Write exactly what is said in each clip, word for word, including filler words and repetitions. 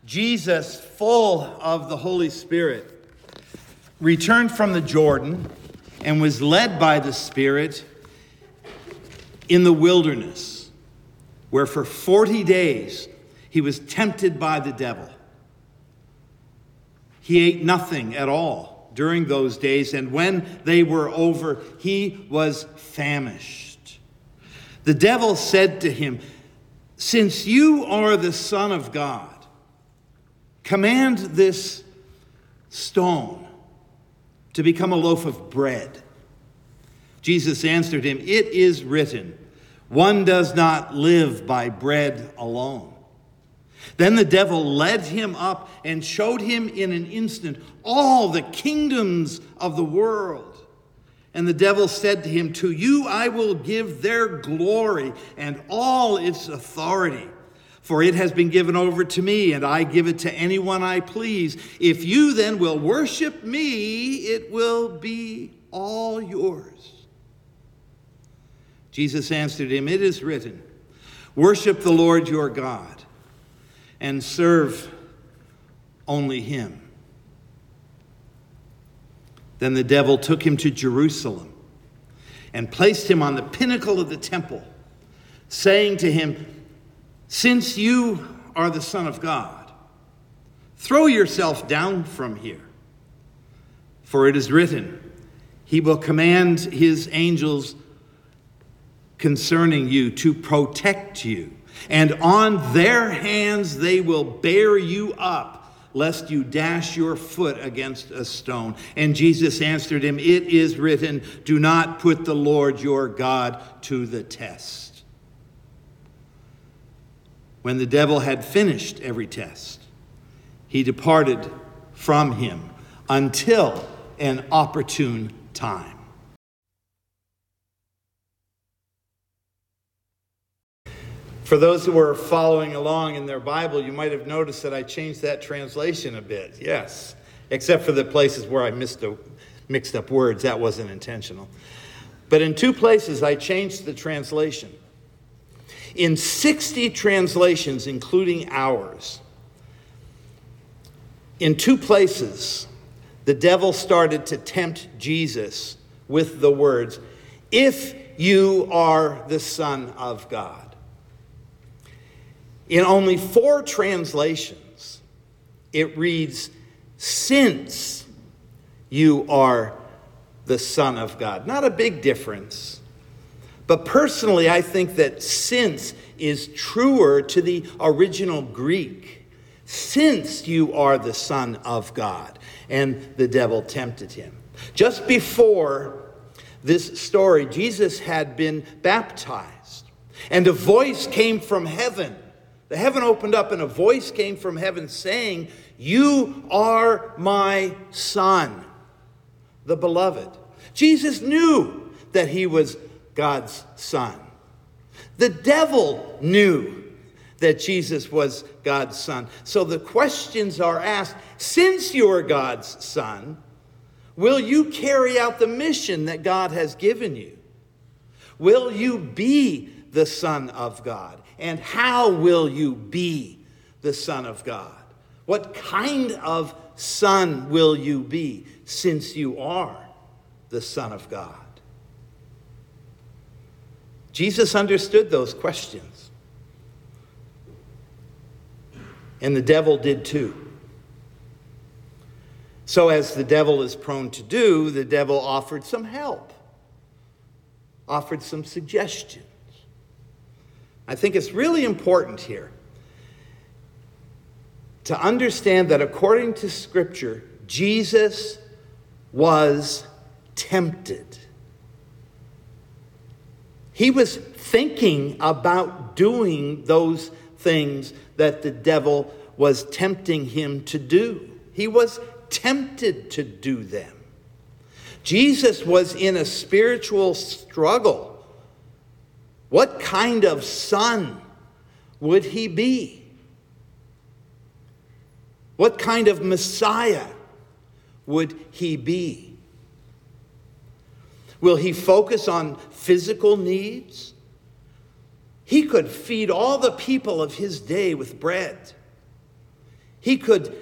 Jesus, full of the Holy Spirit, returned from the Jordan and was led by the Spirit in the wilderness, where for forty days he was tempted by the devil. He ate nothing at all during those days, and when they were over, he was famished. The devil said to him, "Since you are the Son of God, command this stone to become a loaf of bread." Jesus answered him, "It is written, one does not live by bread alone." Then the devil led him up and showed him in an instant all the kingdoms of the world. And the devil said to him, "To you I will give their glory and all its authority. For it has been given over to me, and I give it to anyone I please. If you then will worship me, it will be all yours." Jesus answered him, "It is written, worship the Lord your God, and serve only him." Then the devil took him to Jerusalem and placed him on the pinnacle of the temple, saying to him, "Since you are the Son of God, throw yourself down from here. For it is written, he will command his angels concerning you to protect you, and on their hands they will bear you up, lest you dash your foot against a stone." And Jesus answered him, "It is written, do not put the Lord your God to the test." When the devil had finished every test, he departed from him until an opportune time. For those who were following along in their Bible, you might have noticed that I changed that translation a bit. Yes, except for the places where I missed a, mixed up words. That wasn't intentional. But in two places, I changed the translation. In sixty translations, including ours, in two places, the devil started to tempt Jesus with the words, "If you are the Son of God." In only four translations, it reads, "Since you are the Son of God." Not a big difference. But personally, I think that "since" is truer to the original Greek. Since you are the Son of God. And the devil tempted him. Just before this story, Jesus had been baptized. And a voice came from heaven. The heaven opened up and a voice came from heaven saying, "You are my Son, the beloved." Jesus knew that he was God's Son. The devil knew that Jesus was God's Son. So the questions are asked, since you are God's Son, will you carry out the mission that God has given you? Will you be the Son of God? And how will you be the Son of God? What kind of son will you be since you are the Son of God? Jesus understood those questions. And the devil did too. So as the devil is prone to do, the devil offered some help, offered some suggestions. I think it's really important here to understand that according to Scripture, Jesus was tempted. He was thinking about doing those things that the devil was tempting him to do. He was tempted to do them. Jesus was in a spiritual struggle. What kind of son would he be? What kind of Messiah would he be? Will he focus on physical needs? He could feed all the people of his day with bread. He could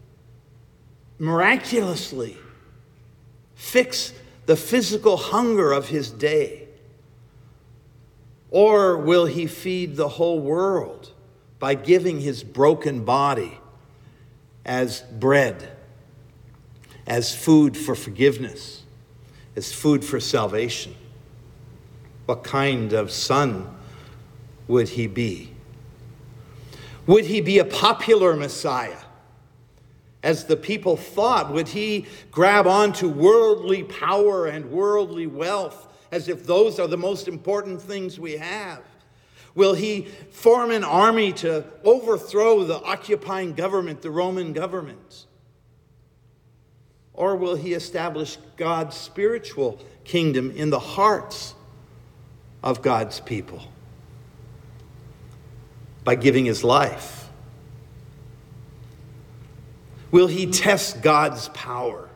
miraculously fix the physical hunger of his day. Or will he feed the whole world by giving his broken body as bread, as food for forgiveness, as food for salvation? What kind of son would he be? Would he be a popular Messiah, as the people thought? Would he grab onto worldly power and worldly wealth as if those are the most important things we have? Will he form an army to overthrow the occupying government, the Roman government? Or will he establish God's spiritual kingdom in the hearts of God's people by giving his life? Will he test God's power?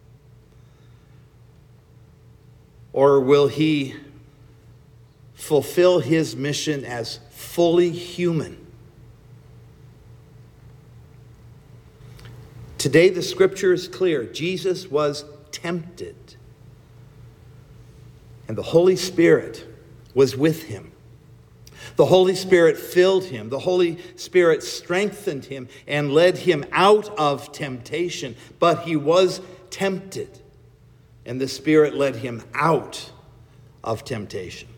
Or will he fulfill his mission as fully human? Today, the scripture is clear. Jesus was tempted, and the Holy Spirit was with him. The Holy Spirit filled him. The Holy Spirit strengthened him and led him out of temptation. But he was tempted, and the Spirit led him out of temptation.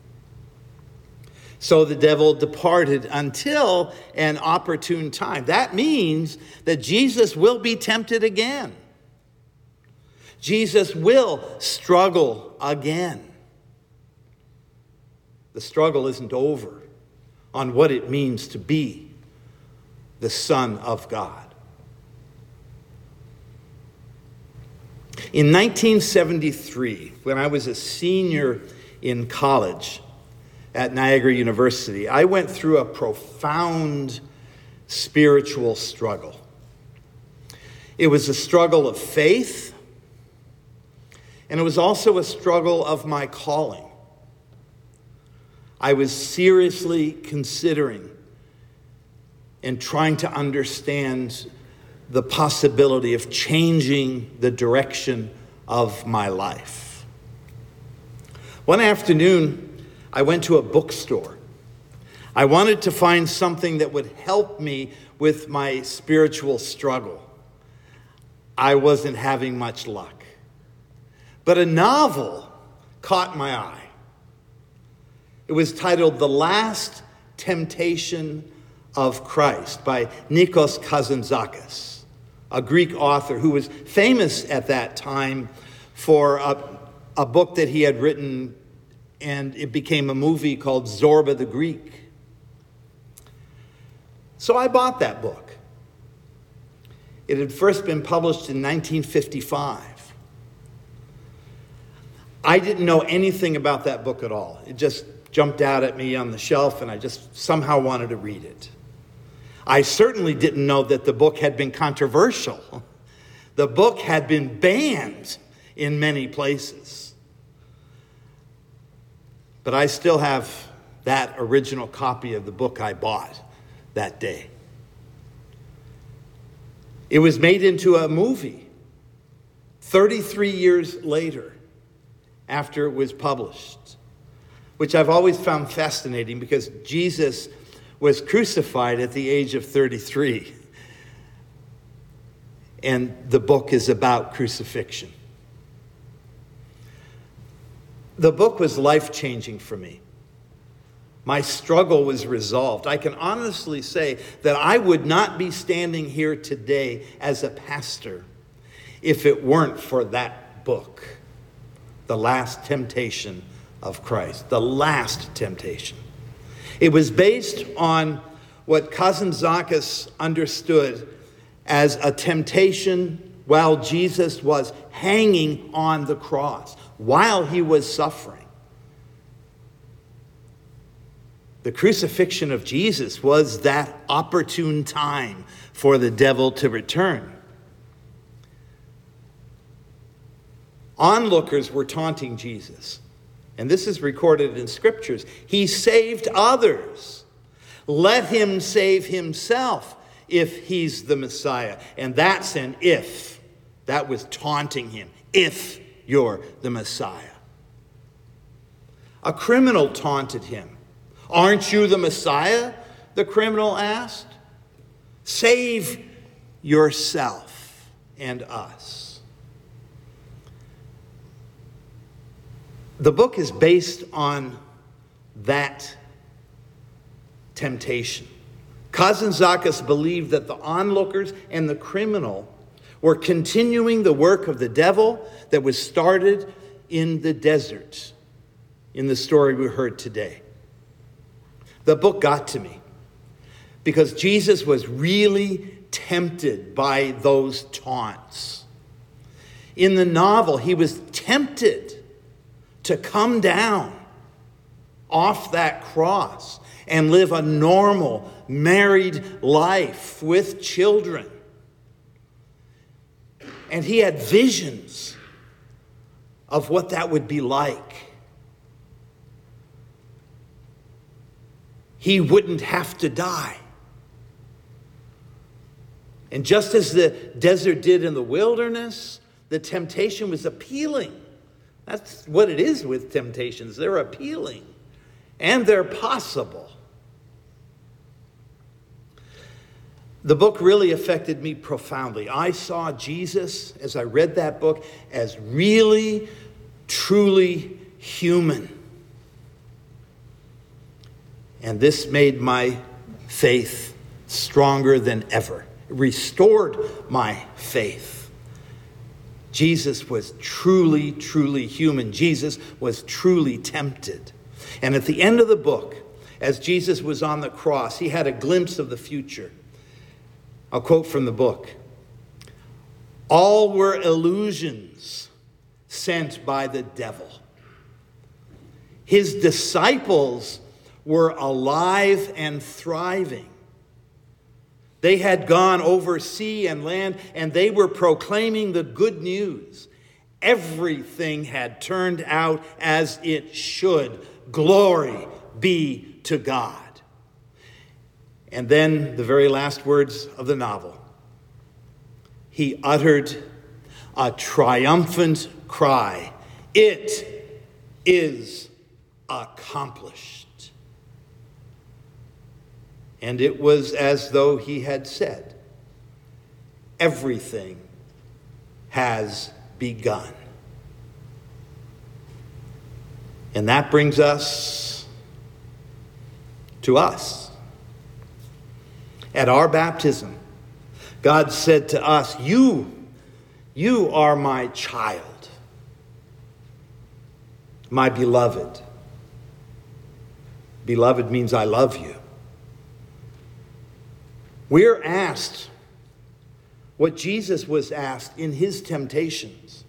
So the devil departed until an opportune time. That means that Jesus will be tempted again. Jesus will struggle again. The struggle isn't over on what it means to be the Son of God. In nineteen seventy-three, when I was a senior in college at Niagara University, I went through a profound spiritual struggle. It was a struggle of faith, and it was also a struggle of my calling. I was seriously considering and trying to understand the possibility of changing the direction of my life. One afternoon, I went to a bookstore. I wanted to find something that would help me with my spiritual struggle. I wasn't having much luck. But a novel caught my eye. It was titled The Last Temptation of Christ by Nikos Kazantzakis, a Greek author who was famous at that time for a, a book that he had written, and it became a movie called Zorba the Greek. So I bought that book. It had first been published in nineteen fifty-five. I didn't know anything about that book at all. It just jumped out at me on the shelf, and I just somehow wanted to read it. I certainly didn't know that the book had been controversial. The book had been banned in many places. But I still have that original copy of the book I bought that day. It was made into a movie thirty-three years later after it was published, which I've always found fascinating because Jesus was crucified at the age of thirty-three. And the book is about crucifixion. The book was life-changing for me. My struggle was resolved. I can honestly say that I would not be standing here today as a pastor if it weren't for that book, The Last Temptation of Christ. The Last Temptation. It was based on what Kazantzakis understood as a temptation while Jesus was hanging on the cross, while he was suffering. The crucifixion of Jesus was that opportune time for the devil to return. Onlookers were taunting Jesus, and this is recorded in scriptures. He saved others. Let him save himself if he's the Messiah. And that's an if. That was taunting him. If you're the Messiah. A criminal taunted him. Aren't you the Messiah? The criminal asked. Save yourself and us. The book is based on that temptation. Kazantzakis believed that the onlookers and the criminal were continuing the work of the devil that was started in the desert, in the story we heard today. The book got to me because Jesus was really tempted by those taunts. In the novel, he was tempted to come down off that cross and live a normal, married life with children. And he had visions of what that would be like. He wouldn't have to die. And just as the desert did in the wilderness, the temptation was appealing. That's what it is with temptations. They're appealing. And they're possible. The book really affected me profoundly. I saw Jesus, as I read that book, as really, truly human. And this made my faith stronger than ever. It restored my faith. Jesus was truly, truly human. Jesus was truly tempted. And at the end of the book, as Jesus was on the cross, he had a glimpse of the future. I'll quote from the book. All were illusions sent by the devil. His disciples were alive and thriving. They had gone over sea and land, and they were proclaiming the good news. Everything had turned out as it should. Glory be to God. And then the very last words of the novel. He uttered a triumphant cry. It is accomplished. And it was as though he had said, everything has begun. And that brings us to us. At our baptism, God said to us, you, you are my child, my beloved. Beloved means I love you. We're asked what Jesus was asked in his temptations.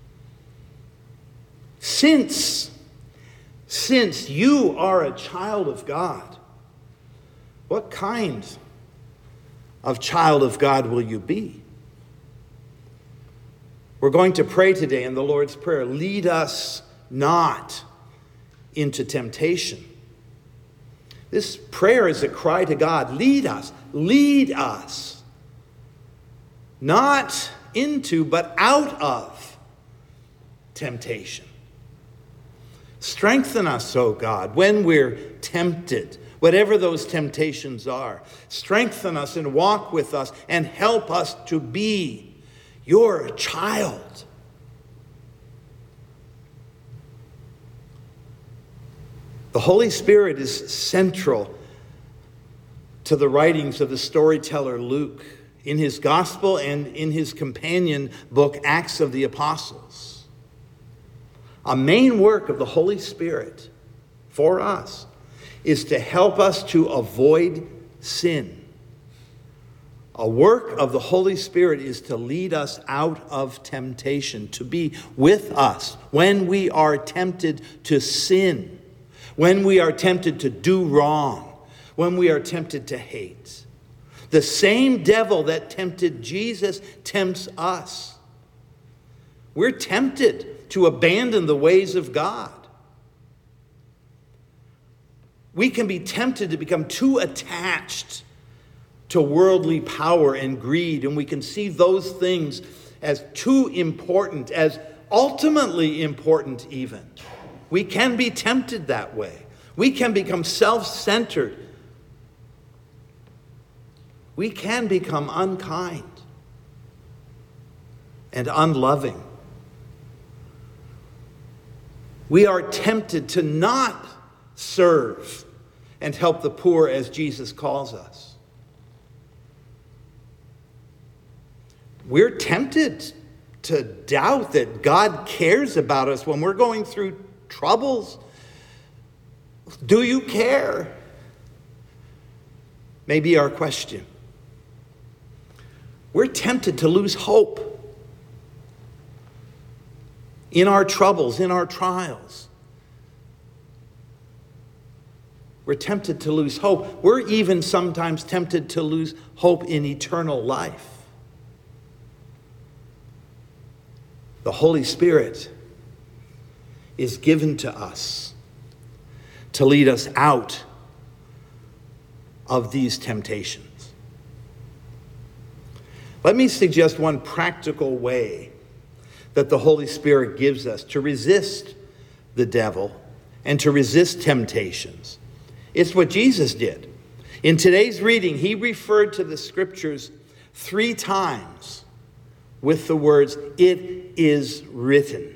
Since, since you are a child of God, what kind of child of God will you be? We're going to pray today in the Lord's Prayer. Lead us not into temptation. This prayer is a cry to God. Lead us. Lead us. Not into, but out of temptation. Strengthen us, O God, when we're tempted, whatever those temptations are. Strengthen us and walk with us and help us to be your child. The Holy Spirit is central to the writings of the storyteller Luke in his gospel and in his companion book, Acts of the Apostles. A main work of the Holy Spirit for us is to help us to avoid sin. A work of the Holy Spirit is to lead us out of temptation, to be with us when we are tempted to sin. When we are tempted to do wrong, when we are tempted to hate. The same devil that tempted Jesus tempts us. We're tempted to abandon the ways of God. We can be tempted to become too attached to worldly power and greed, and we can see those things as too important, as ultimately important even. We can be tempted that way. We can become self-centered. We can become unkind and unloving. We are tempted to not serve and help the poor as Jesus calls us. We're tempted to doubt that God cares about us when we're going through troubles. Do you care? May be our question. We're tempted to lose hope in our troubles, in our trials. We're tempted to lose hope. We're even sometimes tempted to lose hope in eternal life. The Holy Spirit is given to us to lead us out of these temptations. Let me suggest one practical way that the Holy Spirit gives us to resist the devil and to resist temptations. It's what Jesus did. In today's reading, he referred to the scriptures three times with the words, "It is written."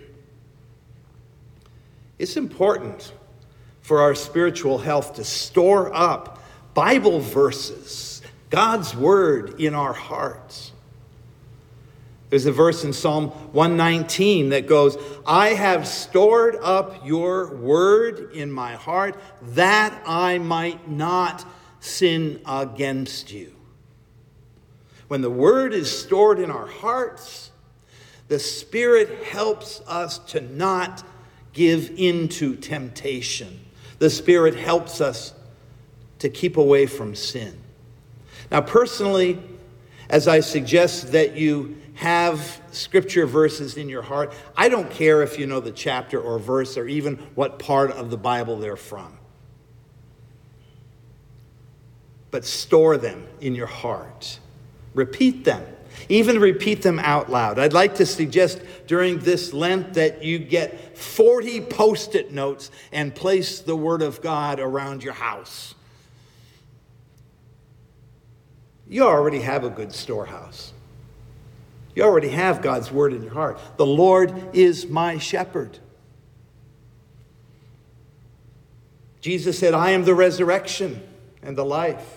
It's important for our spiritual health to store up Bible verses, God's word in our hearts. There's a verse in Psalm one nineteen that goes, "I have stored up your word in my heart that I might not sin against you." When the word is stored in our hearts, the Spirit helps us to not give into temptation. The Spirit helps us to keep away from sin. Now, personally, as I suggest that you have scripture verses in your heart, I don't care if you know the chapter or verse or even what part of the Bible they're from. But store them in your heart. Repeat them. Even repeat them out loud. I'd like to suggest during this Lent that you get forty Post-it notes and place the Word of God around your house. You already have a good storehouse. You already have God's Word in your heart. The Lord is my shepherd. Jesus said, "I am the resurrection and the life."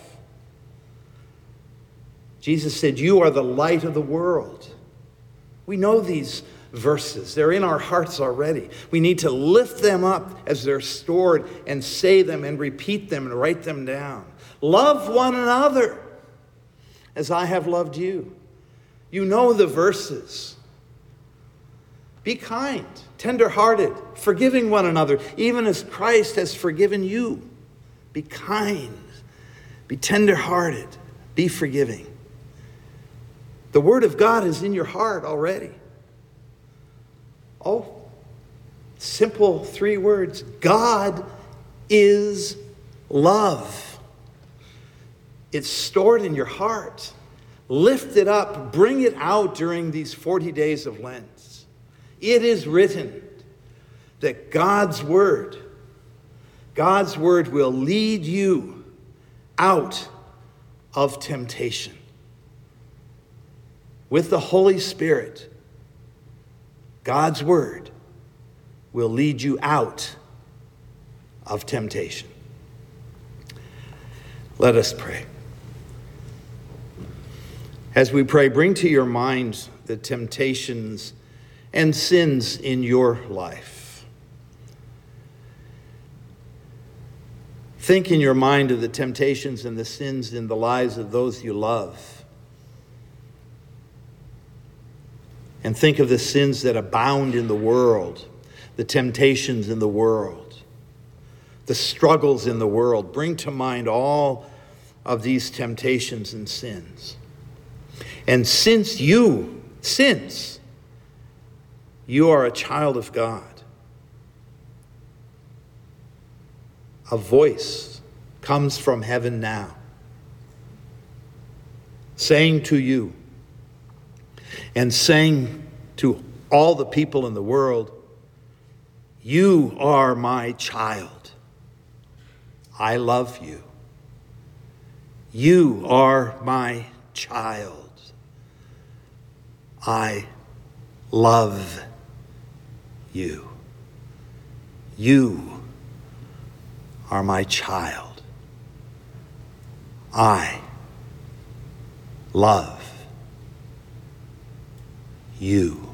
Jesus said, "You are the light of the world." We know these verses. They're in our hearts already. We need to lift them up as they're stored and say them and repeat them and write them down. Love one another as I have loved you. You know the verses. Be kind, tender-hearted, forgiving one another, even as Christ has forgiven you. Be kind, be tender-hearted, be forgiving. The Word of God is in your heart already. Oh, simple three words. God is love. It's stored in your heart. Lift it up. Bring it out during these forty days of Lent. It is written that God's Word, God's Word will lead you out of temptation. With the Holy Spirit, God's Word will lead you out of temptation. Let us pray. As we pray, bring to your minds the temptations and sins in your life. Think in your mind of the temptations and the sins in the lives of those you love. And think of the sins that abound in the world, the temptations in the world, the struggles in the world. Bring to mind all of these temptations and sins. And since you, since you are a child of God, a voice comes from heaven now. saying to you and saying to all the people in the world, you are my child. I love you. You are my child. I love you. You are my child. I love you.